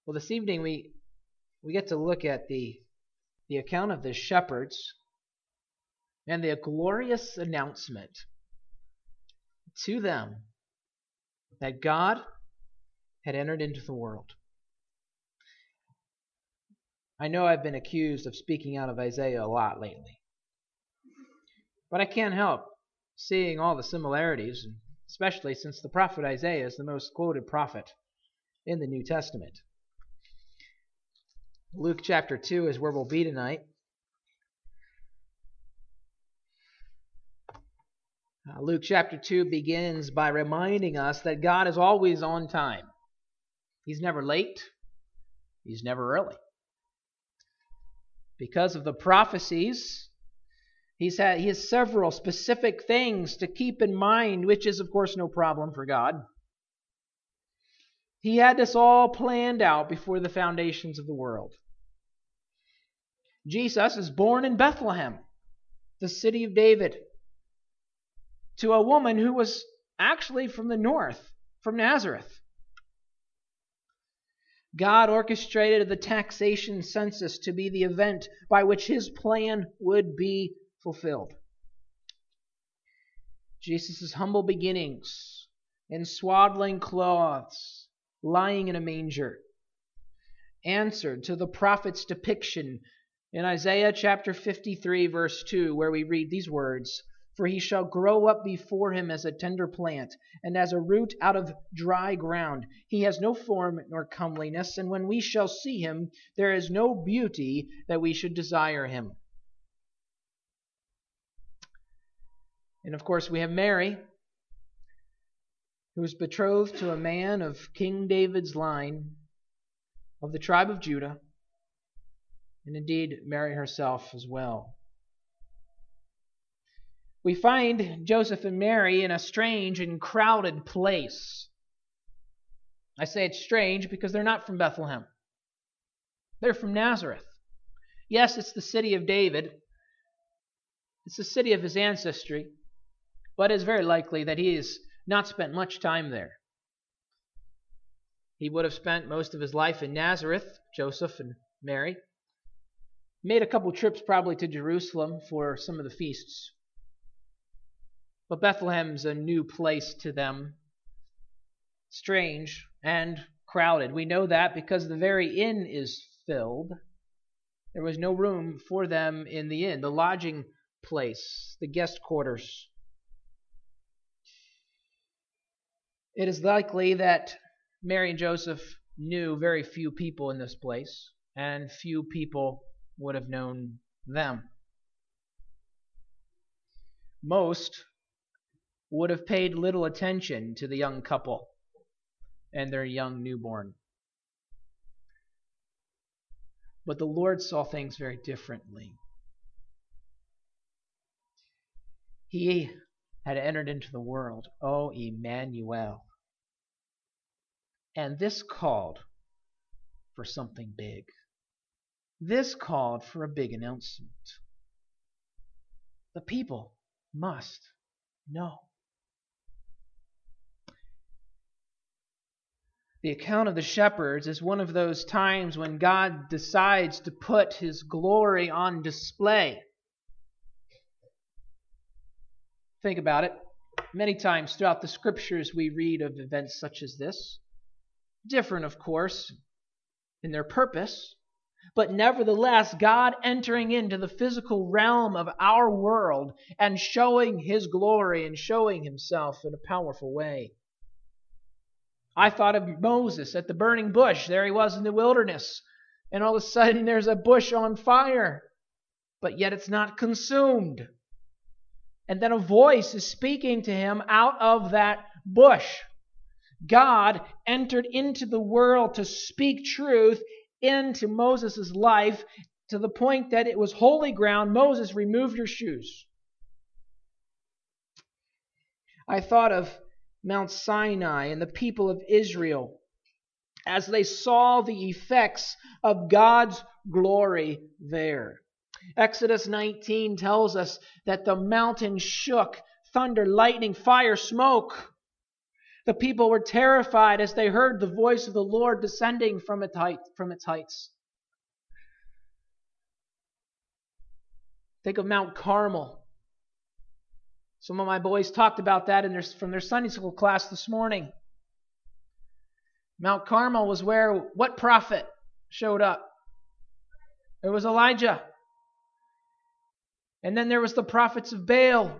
Well, this evening we get to look at the account of the shepherds and the glorious announcement to them that God had entered into the world. I know I've been accused of speaking out of Isaiah a lot lately, but I can't help seeing all the similarities, especially since the prophet Isaiah is the most quoted prophet in the New Testament. Luke chapter 2 is where we'll be tonight. Luke chapter 2 begins by reminding us that God is always on time. He's never late. He's never early. Because of the prophecies, he has several specific things to keep in mind, which is, of course, no problem for God. He had this all planned out before the foundations of the world. Jesus is born in Bethlehem, the city of David, to a woman who was actually from the north, from Nazareth. God orchestrated the taxation census to be the event by which his plan would be fulfilled. Jesus' humble beginnings in swaddling cloths, lying in a manger, answered to the prophet's depiction in Isaiah chapter 53, verse 2, where we read these words, "For he shall grow up before him as a tender plant, and as a root out of dry ground. He has no form nor comeliness, and when we shall see him, there is no beauty that we should desire him." And of course, we have Mary, who is betrothed to a man of King David's line, of the tribe of Judah, and indeed Mary herself as well. We find Joseph and Mary in a strange and crowded place. I say it's strange because they're not from Bethlehem. They're from Nazareth. Yes, it's the city of David. It's the city of his ancestry. But it's very likely that he has not spent much time there. He would have spent most of his life in Nazareth, Joseph and Mary. Made a couple trips probably to Jerusalem for some of the feasts. But Bethlehem's a new place to them. Strange and crowded. We know that because the very inn is filled. There was no room for them in the inn, the lodging place, the guest quarters. It is likely that Mary and Joseph knew very few people in this place, and few people would have known them. Most would have paid little attention to the young couple and their young newborn. But the Lord saw things very differently. He had entered into the world, O Emmanuel. And this called for something big. This called for a big announcement. The people must know. The account of the shepherds is one of those times when God decides to put his glory on display. Think about it. Many times throughout the scriptures we read of events such as this. Different, of course, in their purpose, but nevertheless, God entering into the physical realm of our world and showing his glory and showing himself in a powerful way. I thought of Moses at the burning bush. There he was in the wilderness, and all of a sudden there's a bush on fire, but yet it's not consumed. And then a voice is speaking to him out of that bush. God entered into the world to speak truth into Moses' life to the point that it was holy ground. Moses, remove your shoes. I thought of Mount Sinai and the people of Israel as they saw the effects of God's glory there. Exodus 19 tells us that the mountain shook, thunder, lightning, fire, smoke. The people were terrified as they heard the voice of the Lord descending from its heights. Think of Mount Carmel. Some of my boys talked about that from their Sunday school class this morning. Mount Carmel was where what prophet showed up? It was Elijah. And then there was the prophets of Baal.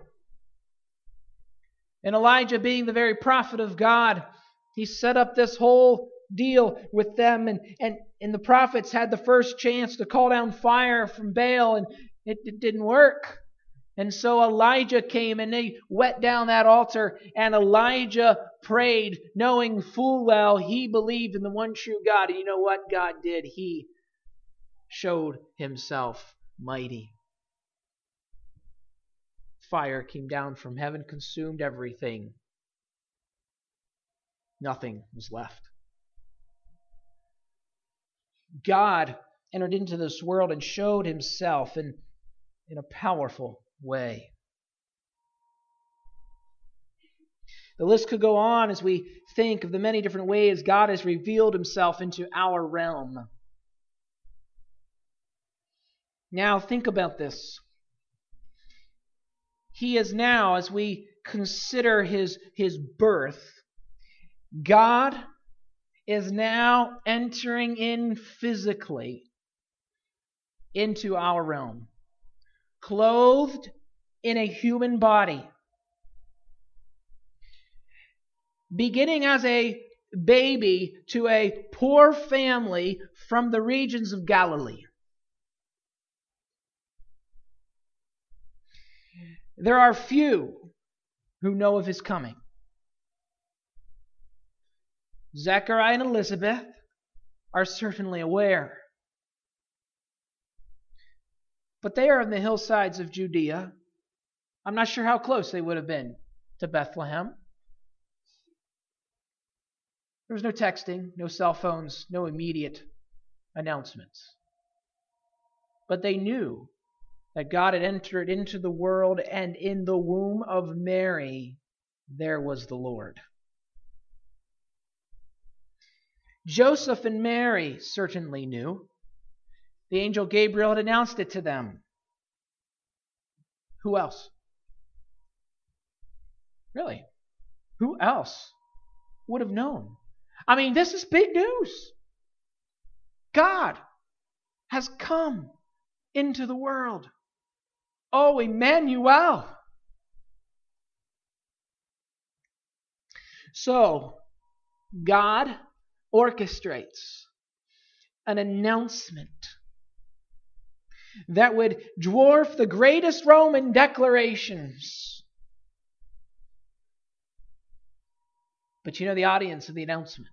And Elijah, being the very prophet of God, he set up this whole deal with them. And the prophets had the first chance to call down fire from Baal, and it didn't work. And so Elijah came and they wet down that altar, and Elijah prayed, knowing full well he believed in the one true God. And you know what God did? He showed himself mighty. Fire came down from heaven, consumed everything. Nothing was left. God entered into this world and showed himself in a powerful way. The list could go on as we think of the many different ways God has revealed himself into our realm. Now think about this. He is now, as we consider his birth, God is now entering in physically into our realm, clothed in a human body, beginning as a baby to a poor family from the regions of Galilee. There are few who know of his coming. Zechariah and Elizabeth are certainly aware. But they are in the hillsides of Judea. I'm not sure how close they would have been to Bethlehem. There was no texting, no cell phones, no immediate announcements. But they knew that God had entered into the world, and in the womb of Mary there was the Lord. Joseph and Mary certainly knew. The angel Gabriel had announced it to them. Who else? Really? Who else would have known? I mean, this is big news. God has come into the world. Oh, Emmanuel. So, God orchestrates an announcement that would dwarf the greatest Roman declarations. But you know, the audience of the announcement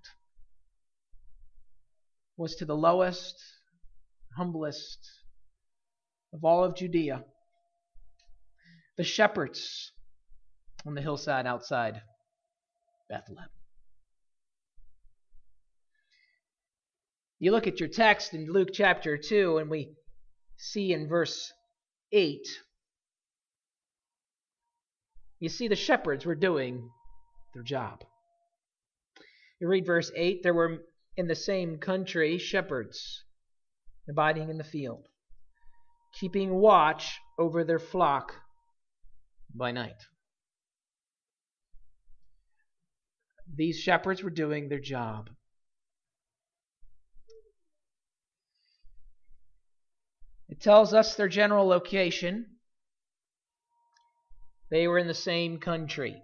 was to the lowest, humblest of all of Judea, the shepherds on the hillside outside Bethlehem. You look at your text in Luke chapter 2, and we see in verse 8, you see the shepherds were doing their job. You read verse 8, there were in the same country shepherds abiding in the field, keeping watch over their flock by night. These shepherds were doing their job. It tells us their general location. They were in the same country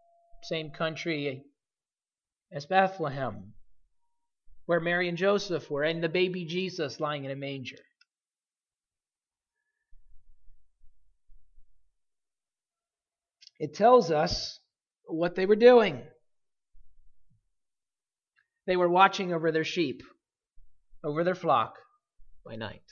as Bethlehem, where Mary and Joseph were, and the baby Jesus lying in a manger. It tells us what they were doing. They were watching over their sheep, over their flock by night.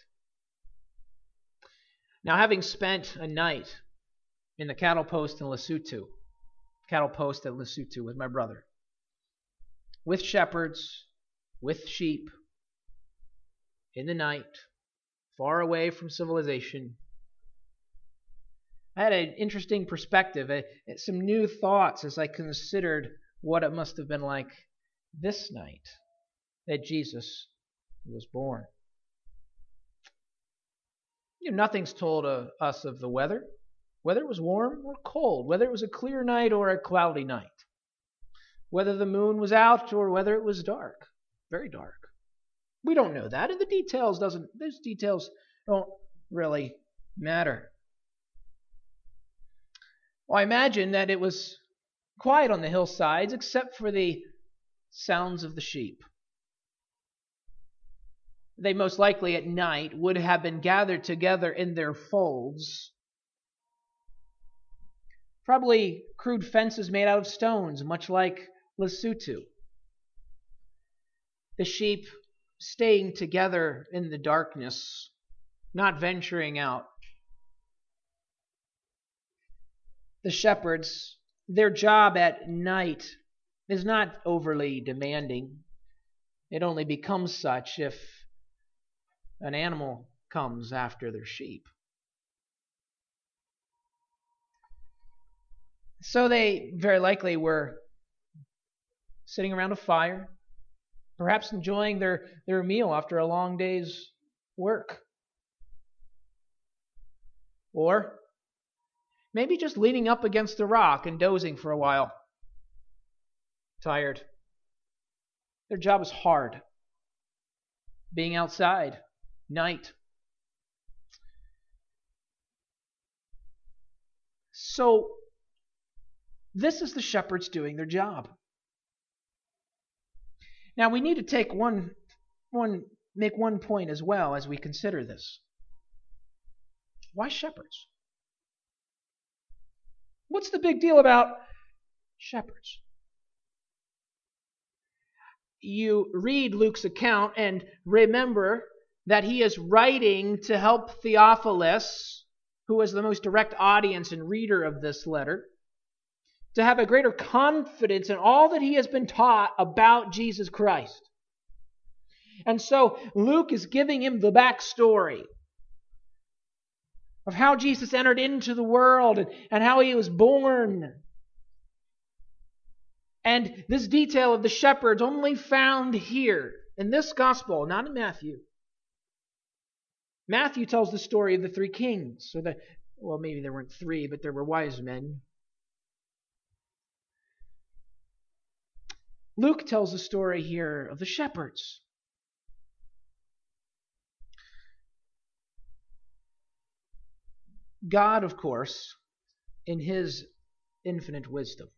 Now, having spent a night in the cattle post at Lesotho with my brother, with shepherds, with sheep, in the night, far away from civilization, I had an interesting perspective, some new thoughts as I considered what it must have been like this night that Jesus was born. Nothing's told us of the weather, whether it was warm or cold, whether it was a clear night or a cloudy night, whether the moon was out or whether it was dark, very dark. We don't know that, and those details don't really matter. Well, I imagine that it was quiet on the hillsides except for the sounds of the sheep. They most likely at night would have been gathered together in their folds. Probably crude fences made out of stones, much like Lesotho. The sheep staying together in the darkness, not venturing out. The shepherds, their job at night is not overly demanding. It only becomes such if an animal comes after their sheep. So they very likely were sitting around a fire, perhaps enjoying their meal after a long day's work. Or maybe just leaning up against a rock and dozing for a while. Tired. Their job is hard. Being outside, night. So, this is the shepherds doing their job. Now we need to take make one point as well as we consider this. Why shepherds? What's the big deal about shepherds? You read Luke's account and remember that he is writing to help Theophilus, who was the most direct audience and reader of this letter, to have a greater confidence in all that he has been taught about Jesus Christ. And so Luke is giving him the backstory of how Jesus entered into the world and how he was born. And this detail of the shepherds only found here in this gospel, not in Matthew. Matthew tells the story of the three kings. Well, maybe there weren't three, but there were wise men. Luke tells the story here of the shepherds. God, of course, in his infinite wisdom,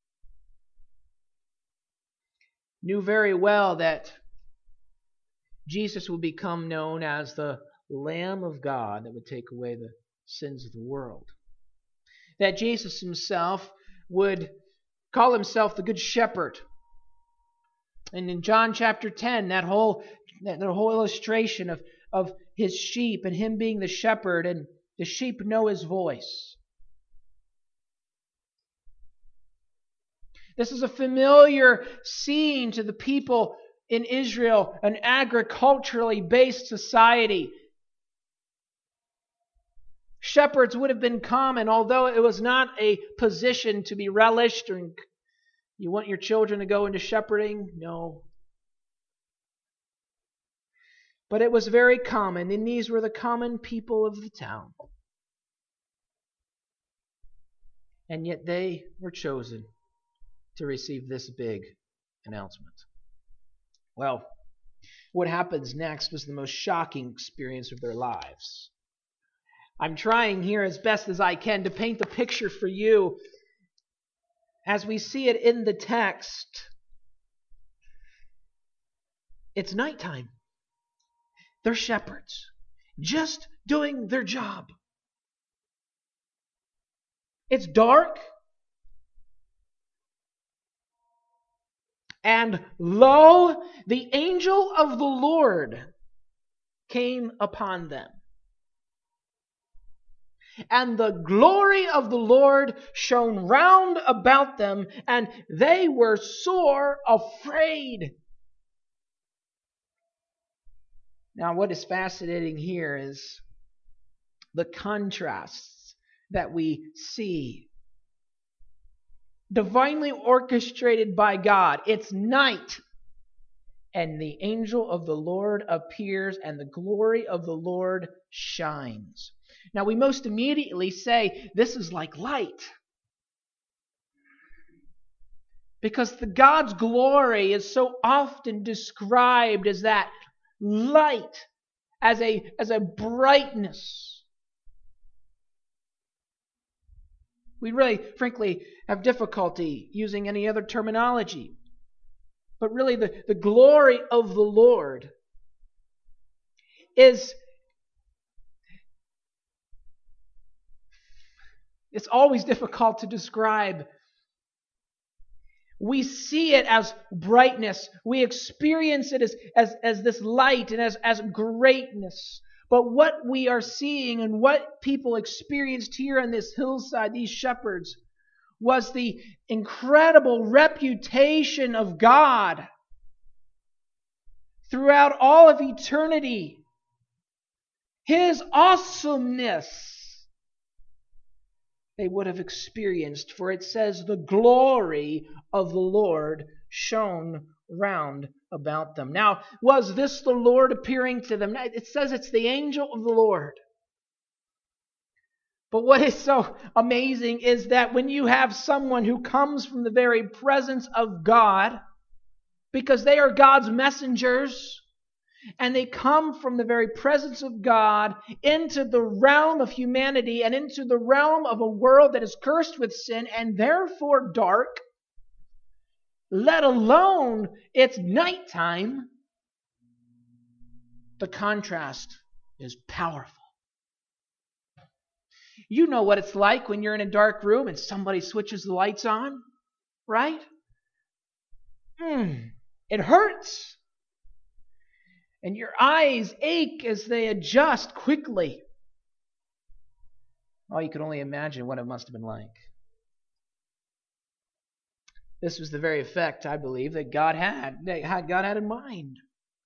knew very well that Jesus would become known as the Lamb of God that would take away the sins of the world. That Jesus himself would call himself the Good Shepherd. And in John chapter 10, that whole illustration of his sheep and him being the shepherd, and the sheep know his voice. This is a familiar scene to the people in Israel, an agriculturally based society. Shepherds would have been common, although it was not a position to be relished. Or you want your children to go into shepherding? No. But it was very common, and these were the common people of the town. And yet they were chosen to receive this big announcement. Well, what happens next was the most shocking experience of their lives. I'm trying here as best as I can to paint the picture for you as we see it in the text. It's nighttime. They're shepherds, just doing their job. It's dark. And lo, the angel of the Lord came upon them. And the glory of the Lord shone round about them, and they were sore afraid. Now, what is fascinating here is the contrasts that we see divinely orchestrated by God. It's night. And the angel of the Lord appears, and the glory of the Lord shines. Now we most immediately say, this is like light. Because the God's glory is so often described as that light, as a brightness. We really, frankly, have difficulty using any other terminology. But really, the glory of the Lord is, it's always difficult to describe. We see it as brightness. We experience it as this light and as greatness. But what we are seeing and what people experienced here on this hillside, these shepherds, was the incredible reputation of God throughout all of eternity. His awesomeness they would have experienced, for it says the glory of the Lord shone round about them. Now, was this the Lord appearing to them? It says it's the angel of the Lord. But what is so amazing is that when you have someone who comes from the very presence of God, because they are God's messengers, and they come from the very presence of God into the realm of humanity and into the realm of a world that is cursed with sin and therefore dark, let alone it's nighttime, the contrast is powerful. You know what it's like when you're in a dark room and somebody switches the lights on, right? It hurts. And your eyes ache as they adjust quickly. Oh, you can only imagine what it must have been like. This was the very effect, I believe, that God had in mind.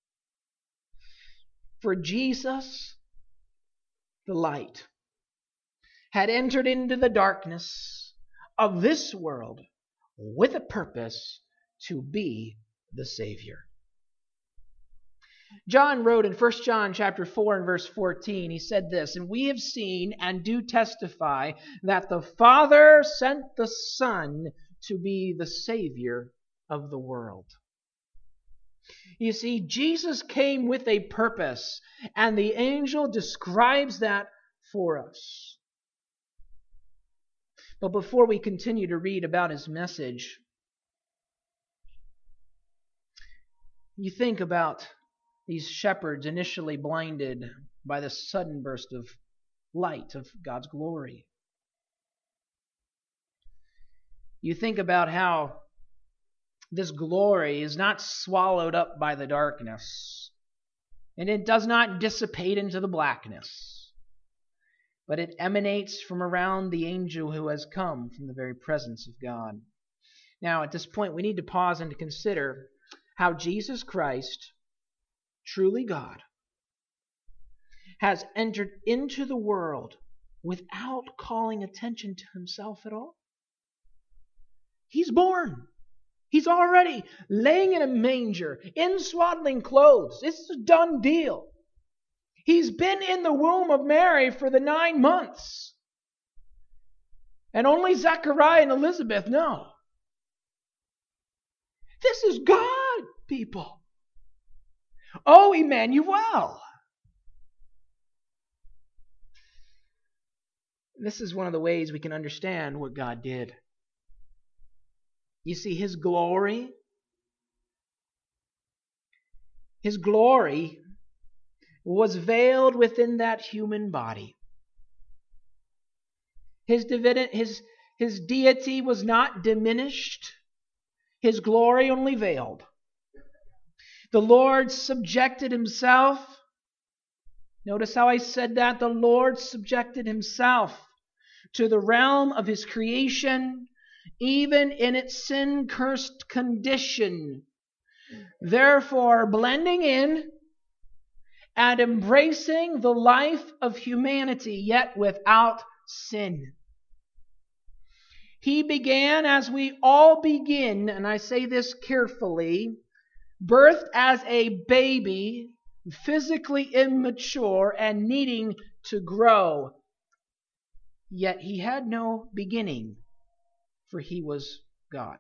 For Jesus, the light, had entered into the darkness of this world with a purpose to be the Savior. John wrote in 1 John chapter 4 and verse 14, he said this, "And we have seen and do testify that the Father sent the Son to be the Savior of the world." You see, Jesus came with a purpose, and the angel describes that for us. But before we continue to read about his message, you think about these shepherds initially blinded by the sudden burst of light of God's glory. You think about how this glory is not swallowed up by the darkness, and it does not dissipate into the blackness, but it emanates from around the angel who has come from the very presence of God. Now, at this point, we need to pause and to consider how Jesus Christ, truly God, has entered into the world without calling attention to himself at all. He's born. He's already laying in a manger, in swaddling clothes. It's a done deal. He's been in the womb of Mary for the 9 months. And only Zechariah and Elizabeth know. This is God, people. Oh, Emmanuel. This is one of the ways we can understand what God did. You see, His glory was veiled within that human body. His deity was not diminished. His glory only veiled. The Lord subjected himself. Notice how I said that. The Lord subjected himself to the realm of his creation, even in its sin-cursed condition. Therefore, blending in and embracing the life of humanity, yet without sin. He began as we all begin, and I say this carefully, birthed as a baby, physically immature and needing to grow. Yet he had no beginning, for he was God.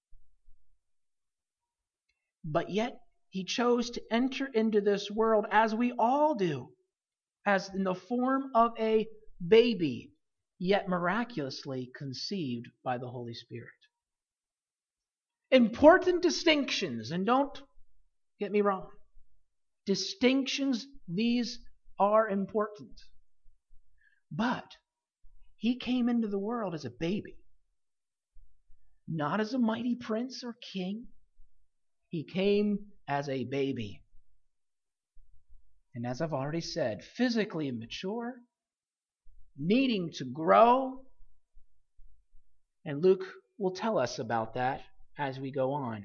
But yet he chose to enter into this world, as we all do, as in the form of a baby, yet miraculously conceived by the Holy Spirit. Important distinctions, and don't get me wrong. Distinctions, these are important. But he came into the world as a baby, not as a mighty prince or king. He came as a baby. And as I've already said, physically immature, needing to grow. And Luke will tell us about that as we go on.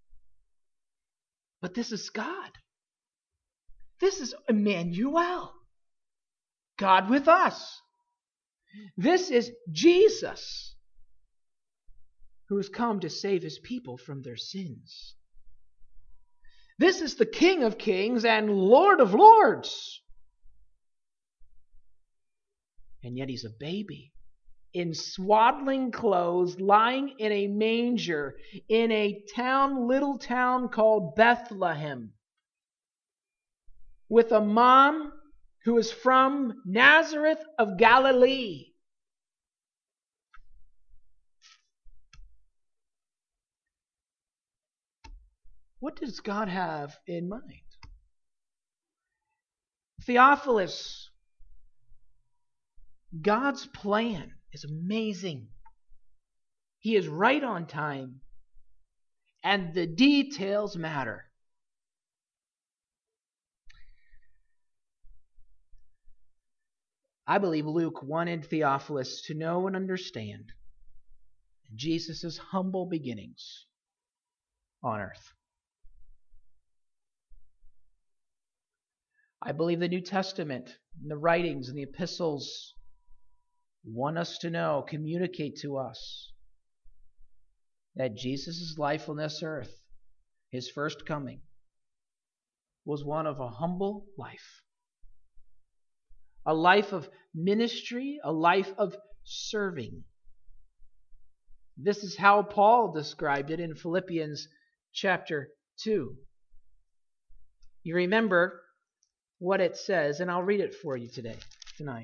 But this is God. This is Emmanuel, God with us. This is Jesus, who has come to save his people from their sins. This is the King of Kings and Lord of Lords. And yet he's a baby in swaddling clothes, lying in a manger in a little town called Bethlehem, with a mom who is from Nazareth of Galilee. What does God have in mind? Theophilus, God's plan is amazing. He is right on time, and the details matter. I believe Luke wanted Theophilus to know and understand Jesus' humble beginnings on earth. I believe the New Testament, and the writings and the epistles want us to know, communicate to us, that Jesus' life on this earth, his first coming, was one of a humble life. A life of ministry, a life of serving. This is how Paul described it in Philippians chapter 2. You remember what it says, and I'll read it for you tonight.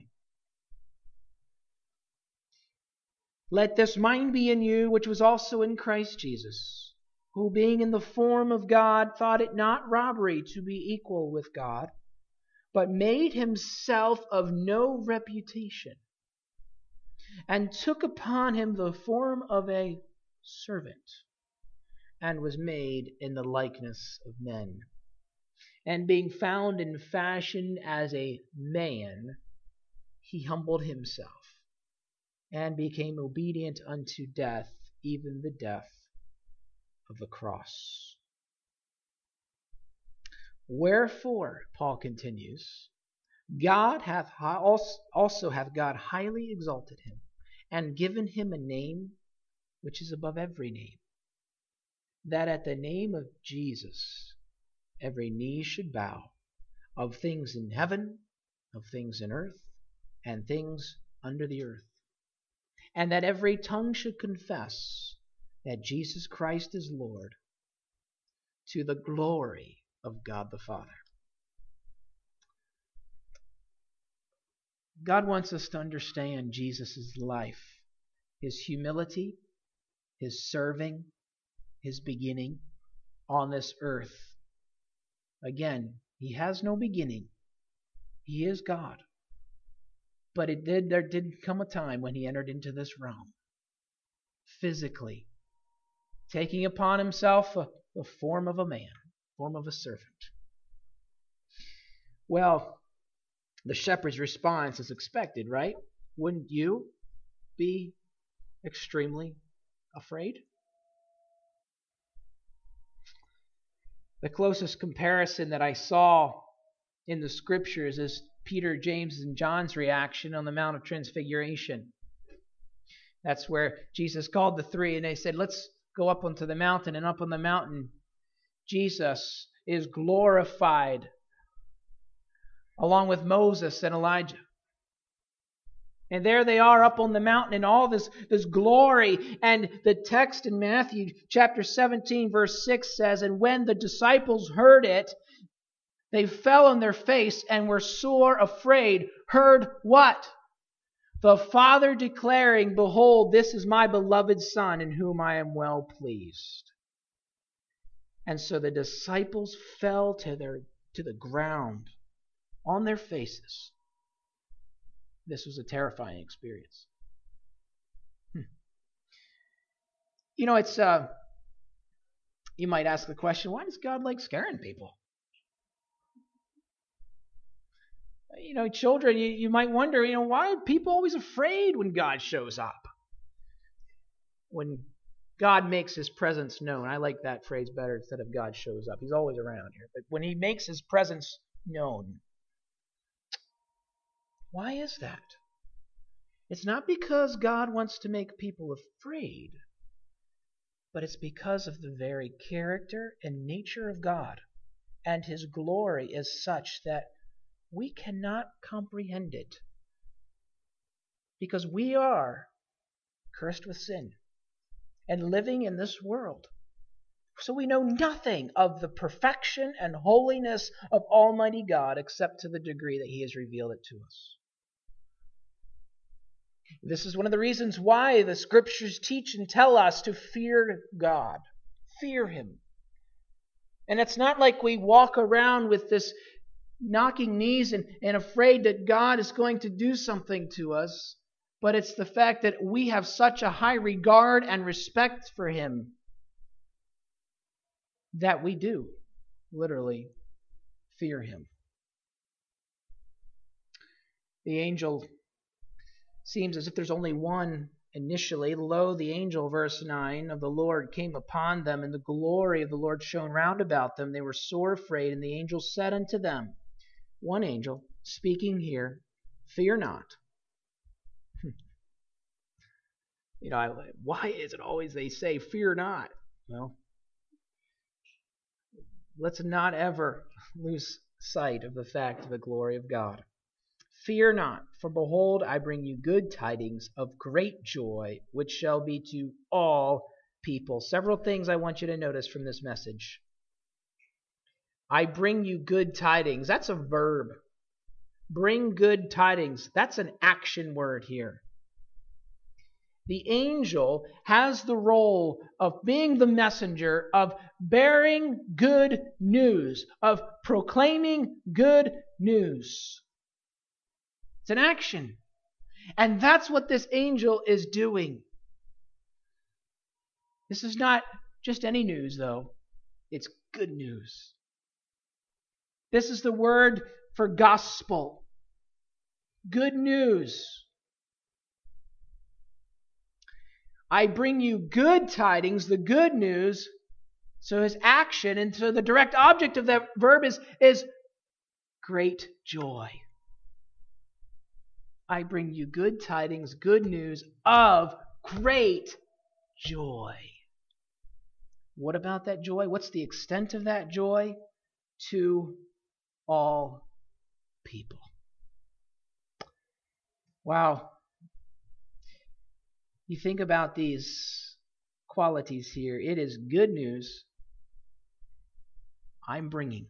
Let this mind be in you, which was also in Christ Jesus, who being in the form of God, thought it not robbery to be equal with God, but made himself of no reputation, and took upon him the form of a servant, and was made in the likeness of men. And being found in fashion as a man, he humbled himself, and became obedient unto death, even the death of the cross. Wherefore, Paul continues, God hath God highly exalted him, and given him a name which is above every name, that at the name of Jesus every knee should bow, of things in heaven, of things in earth, and things under the earth, and that every tongue should confess that Jesus Christ is Lord, to the glory of God the Father. God wants us to understand Jesus' life, his humility, his serving, his beginning on this earth. Again, he has no beginning. He is God. But there did come a time when he entered into this realm, physically, taking upon himself the form of a man, form of a servant. Well, the shepherd's response is expected, right? Wouldn't you be extremely afraid? The closest comparison that I saw in the scriptures is Peter, James, and John's reaction on the Mount of Transfiguration. That's where Jesus called the three, and they said, let's go up onto the mountain. And up on the mountain, Jesus is glorified along with Moses and Elijah. And there they are up on the mountain in all this glory. And the text in Matthew chapter 17 verse 6 says, and when the disciples heard it, they fell on their face and were sore afraid. Heard what? The Father declaring, behold, this is my beloved Son in whom I am well pleased. And so the disciples fell to the ground on their faces. This was a terrifying experience. You know, it's you might ask the question, why does God like scaring people? You know, children, you might wonder, why are people always afraid when God shows up? When God makes His presence known. I like that phrase better instead of God shows up. He's always around here. But when He makes His presence known, why is that? It's not because God wants to make people afraid, but it's because of the very character and nature of God, and His glory is such that we cannot comprehend it, because we are cursed with sin and living in this world. So we know nothing of the perfection and holiness of Almighty God except to the degree that He has revealed it to us. This is one of the reasons why the Scriptures teach and tell us to fear God. Fear Him. And it's not like we walk around with this knocking knees and afraid that God is going to do something to us, but it's the fact that we have such a high regard and respect for Him that we do literally fear Him. The angel seems as if there's only one initially. Lo, the angel, verse 9, of the Lord came upon them, and the glory of the Lord shone round about them. They were sore afraid, and the angel said unto them, one angel speaking here, fear not. Why is it always they say, fear not? Well, let's not ever lose sight of the fact of the glory of God. Fear not, for behold, I bring you good tidings of great joy, which shall be to all people. Several things I want you to notice from this message. I bring you good tidings. That's a verb. Bring good tidings. That's an action word here. The angel has the role of being the messenger, of bearing good news, of proclaiming good news. It's an action. And that's what this angel is doing. This is not just any news, though. It's good news. This is the word for gospel. Good news. I bring you good tidings, the good news. So his action, and so the direct object of that verb is great joy. I bring you good tidings, good news of great joy. What about that joy? What's the extent of that joy? To all people. Wow. You think about these qualities here. It is good news I'm bringing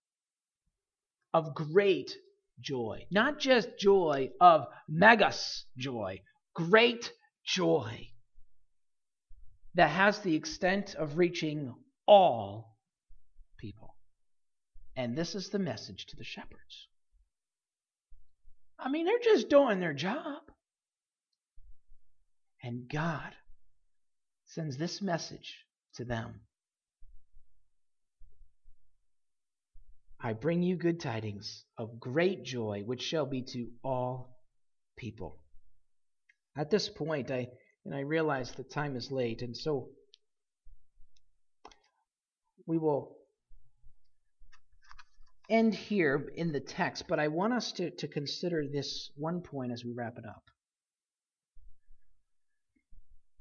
of great joy. Not just joy of megas joy. Great joy that has the extent of reaching all people. And this is the message to the shepherds. I mean, they're just doing their job. And God sends this message to them. I bring you good tidings of great joy, which shall be to all people. At this point, I realize the time is late, and so we will end here in the text, but I want us to consider this one point as we wrap it up.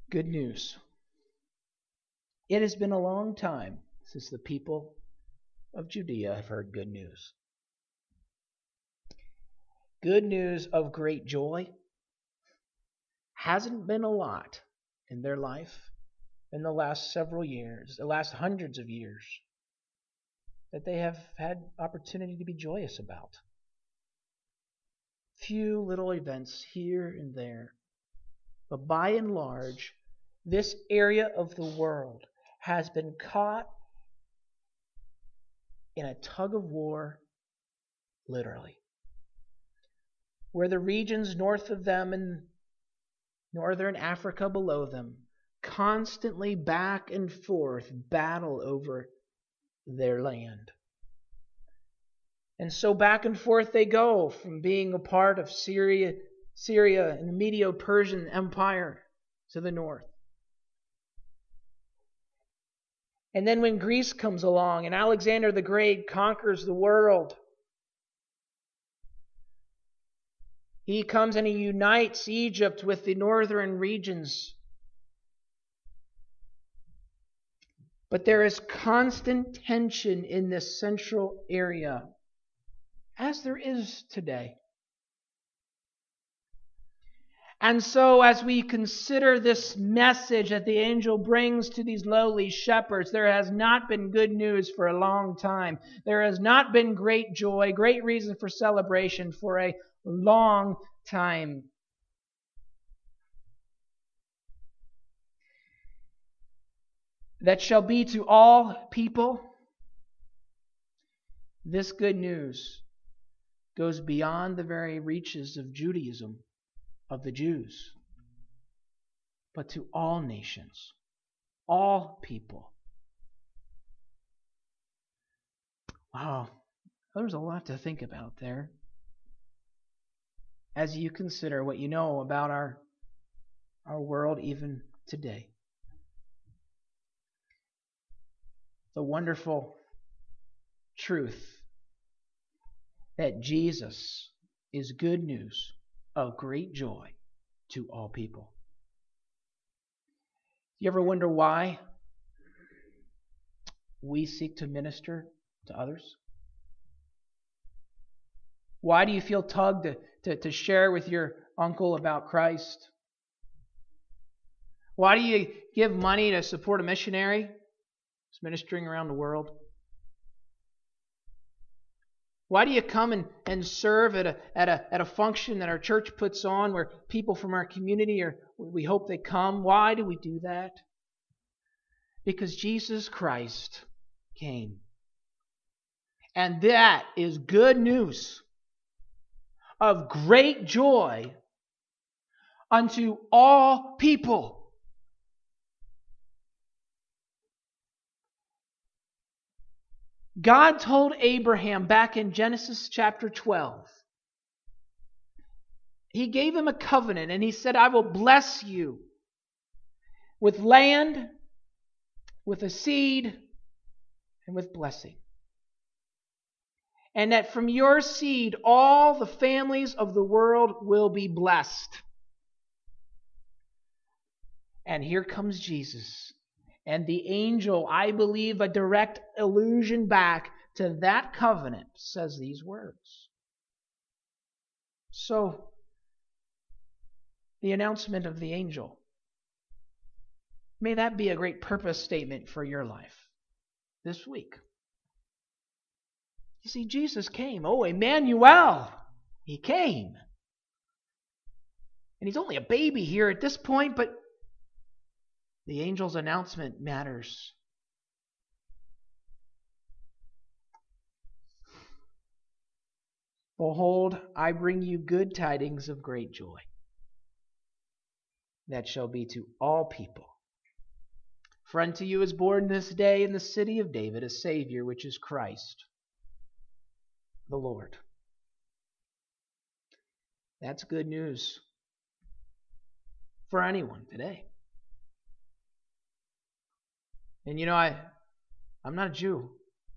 Good news. It has been a long time since the people of Judea have heard good news. Good news of great joy hasn't been a lot in their life in the last several years, the last hundreds of years, that they have had opportunity to be joyous about. Few little events here and there. But by and large, this area of the world has been caught in a tug of war, literally, where the regions north of them and northern Africa below them constantly back and forth battle over their land. And so back and forth they go from being a part of Syria and the Medo-Persian Empire to the north. And then when Greece comes along and Alexander the Great conquers the world, he comes and he unites Egypt with the northern regions. But there is constant tension in this central area, as there is today. And so as we consider this message that the angel brings to these lowly shepherds, there has not been good news for a long time. There has not been great joy, great reason for celebration for a long time. That shall be to all people. This good news goes beyond the very reaches of Judaism, of the Jews, but to all nations, all people. Wow, there's a lot to think about there as you consider what you know about our world even today. The wonderful truth that Jesus is good news of great joy to all people. You ever wonder why we seek to minister to others? Why do you feel tugged to share with your uncle about Christ? Why do you give money to support a missionary who's ministering around the world? Why do you come and serve at a function that our church puts on where people from our community we hope they come? Why do we do that? Because Jesus Christ came. And that is good news of great joy unto all people. God told Abraham back in Genesis chapter 12, He gave him a covenant and He said, I will bless you with land, with a seed, and with blessing. And that from your seed all the families of the world will be blessed. And here comes Jesus. And the angel, I believe a direct allusion back to that covenant, says these words. So, the announcement of the angel, may that be a great purpose statement for your life this week. You see, Jesus came. Oh, Emmanuel! He came. And He's only a baby here at this point, but the angel's announcement matters. Behold, I bring you good tidings of great joy, that shall be to all people. For unto you is born this day in the city of David a Savior, which is Christ, the Lord. That's good news for anyone today. And you know, I'm not a Jew.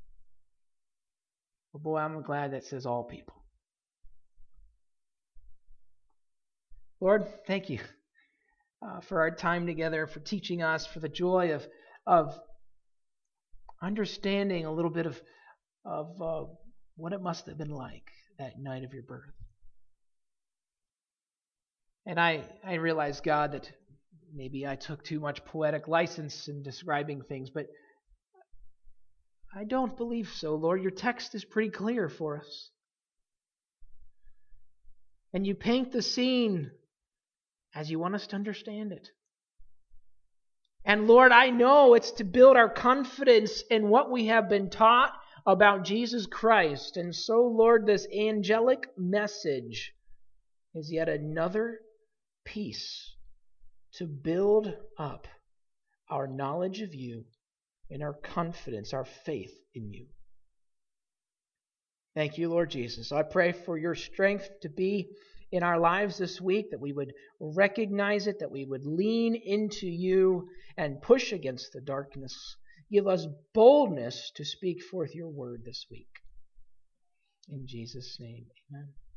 But boy, I'm glad that says all people. Lord, thank you. for our time together, for teaching us, for the joy of understanding a little bit of what it must have been like that night of your birth. And I realize, God, that maybe I took too much poetic license in describing things, but I don't believe so, Lord. Your text is pretty clear for us. And you paint the scene as you want us to understand it. And Lord, I know it's to build our confidence in what we have been taught about Jesus Christ. And so, Lord, this angelic message is yet another piece to build up our knowledge of you and our confidence, our faith in you. Thank you, Lord Jesus. I pray for your strength to be in our lives this week, that we would recognize it, that we would lean into you and push against the darkness. Give us boldness to speak forth your word this week. In Jesus' name, amen.